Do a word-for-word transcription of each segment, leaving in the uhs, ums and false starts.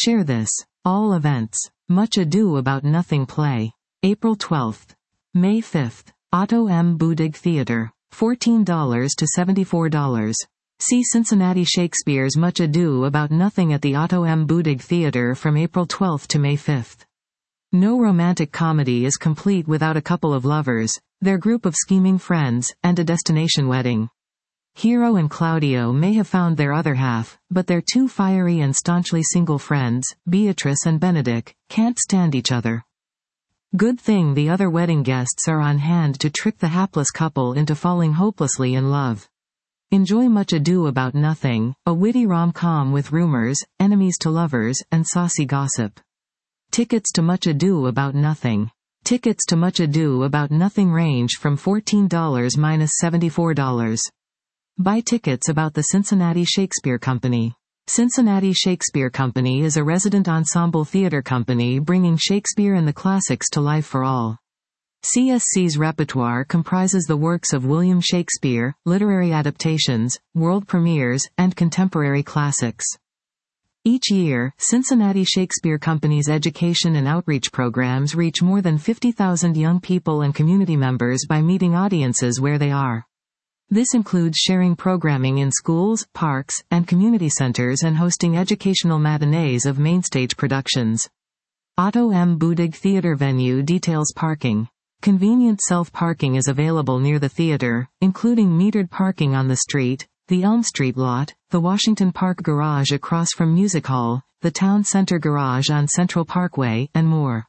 Share this. All events. Much Ado About Nothing play. April twelfth. May fifth. Otto M. Budig Theater. fourteen dollars to seventy-four dollars. See Cincinnati Shakespeare's Much Ado About Nothing at the Otto M. Budig Theater from April twelfth to May fifth. No romantic comedy is complete without a couple of lovers, their group of scheming friends, and a destination wedding. Hero and Claudio may have found their other half, but their two fiery and staunchly single friends, Beatrice and Benedict, can't stand each other. Good thing the other wedding guests are on hand to trick the hapless couple into falling hopelessly in love. Enjoy Much Ado About Nothing, a witty rom-com with rumors, enemies to lovers, and saucy gossip. Tickets to Much Ado About Nothing. Tickets to Much Ado About Nothing range from fourteen dollars to seventy-four dollars. Buy tickets about the Cincinnati Shakespeare Company. Cincinnati Shakespeare Company is a resident ensemble theater company bringing Shakespeare and the classics to life for all. C S C's repertoire comprises the works of William Shakespeare, literary adaptations, world premieres, and contemporary classics. Each year, Cincinnati Shakespeare Company's education and outreach programs reach more than fifty thousand young people and community members by meeting audiences where they are. This includes sharing programming in schools, parks, and community centers and hosting educational matinees of mainstage productions. Otto M. Budig Theater Venue details parking. Convenient self-parking is available near the theater, including metered parking on the street, the Elm Street lot, the Washington Park Garage across from Music Hall, the Town Center Garage on Central Parkway, and more.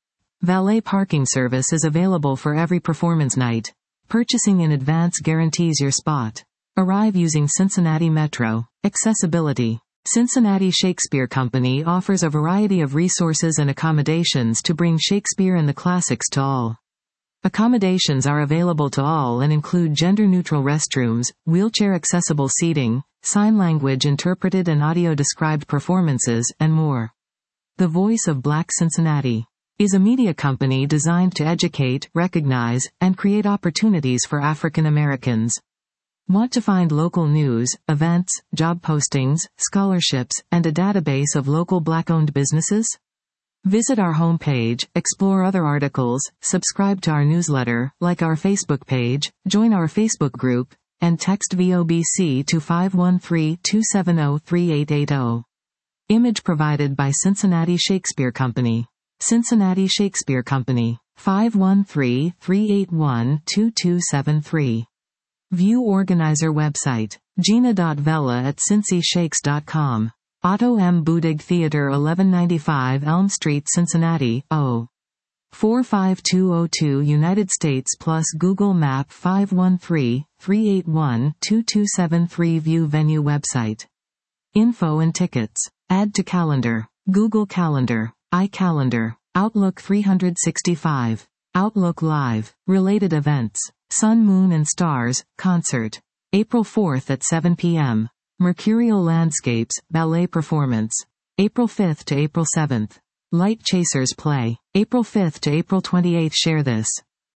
Valet parking service is available for every performance night. Purchasing in advance guarantees your spot. Arrive using Cincinnati Metro. Accessibility. Cincinnati Shakespeare Company offers a variety of resources and accommodations to bring Shakespeare and the classics to all. Accommodations are available to all and include gender-neutral restrooms, wheelchair-accessible seating, sign language interpreted and audio-described performances, and more. The Voice of Black Cincinnati is a media company designed to educate, recognize, and create opportunities for African Americans. Want to find local news, events, job postings, scholarships, and a database of local Black-owned businesses? Visit our homepage, explore other articles, subscribe to our newsletter, like our Facebook page, join our Facebook group, and text V O B C to five one three, two seven zero, three eight eight zero. Image provided by Cincinnati Shakespeare Company. Cincinnati Shakespeare Company. five one three, three eight one, two two seven three. View organizer website. gina dot vella at cincy shakes dot com. Otto M. Budig Theater eleven ninety-five Elm Street, Cincinnati, O. four five two zero two United States plus Google Map five one three, three eight one, two two seven three. View venue website. Info and tickets. Add to calendar. Google Calendar. iCalendar. Outlook three sixty-five. Outlook Live. Related events. Sun, Moon and Stars, concert. April fourth at seven p m Mercurial Landscapes, ballet performance. April fifth to April seventh. Light Chasers play. April fifth to April twenty-eighth. Share this.